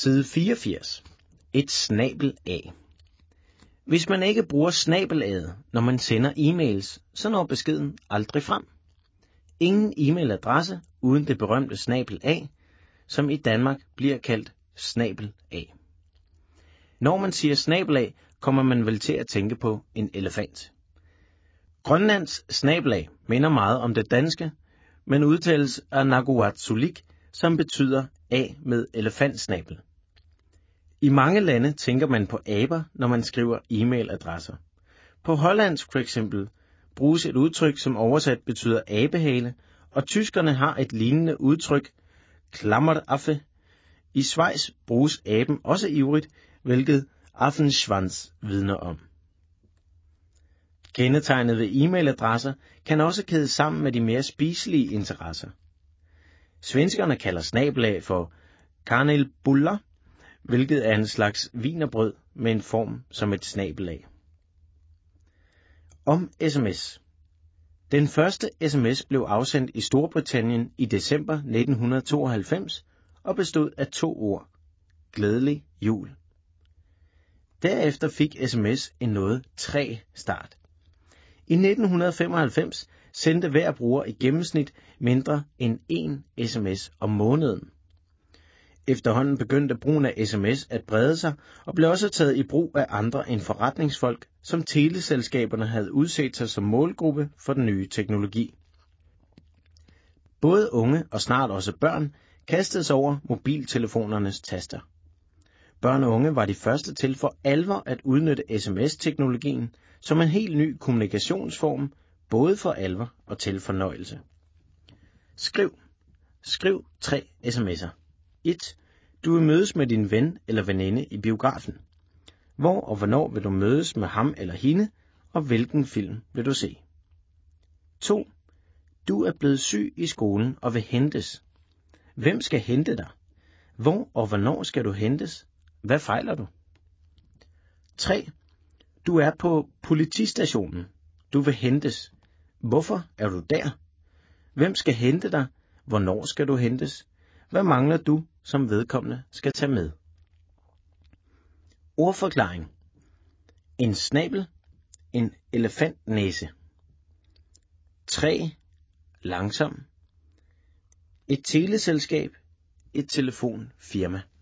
Side 84. Et snabel-a. Hvis man ikke bruger snabel-a'et, når man sender e-mails, så når beskeden aldrig frem. Ingen e-mailadresse uden det berømte snabel-a, som i Danmark bliver kaldt snabel-a. Når man siger snabel-a, kommer man vel til at tænke på en elefant. Grønlands snabel-a minder meget om det danske, men udtales af naguatsulik, som betyder a med elefantsnabel. I mange lande tænker man på aber, når man skriver e-mailadresser. På hollandsk for eksempel bruges et udtryk, som oversat betyder abehale, og tyskerne har et lignende udtryk, Klammeraffe. I Schweiz bruges aben også ivrigt, hvilket Affenschwanz vidner om. Kendetegnet ved e-mailadresser kan også kædes sammen med de mere spiselige interesser. Svenskerne kalder snabel-a for kanelbullar, hvilket er en slags wienerbrød med en form som et snabel-a. Om sms. Den første sms blev afsendt i Storbritannien i december 1992 og bestod af 2 ord. Glædelig jul. Derefter fik sms en noget træg start. I 1995 sendte hver bruger i gennemsnit mindre end 1 sms om måneden. Efterhånden begyndte brugen af sms at brede sig og blev også taget i brug af andre end forretningsfolk, som teleselskaberne havde udset sig som målgruppe for den nye teknologi. Både unge og snart også børn kastede sig over mobiltelefonernes taster. Børn og unge var de første til for alvor at udnytte sms-teknologien som en helt ny kommunikationsform, både for alvor og til fornøjelse. Skriv 3 sms'er. 1. Du vil mødes med din ven eller veninde i biografen. Hvor og hvornår vil du mødes med ham eller hende, og hvilken film vil du se? 2. Du er blevet syg i skolen og vil hentes. Hvem skal hente dig? Hvor og hvornår skal du hentes? Hvad fejler du? 3. Du er på politistationen. Du vil hentes. Hvorfor er du der? Hvem skal hente dig? Hvornår skal du hentes? Hvad mangler du, som vedkommende skal tage med? Ordforklaring. En snabel, en elefantnæse. 3. Langsom. Et teleselskab, et telefonfirma.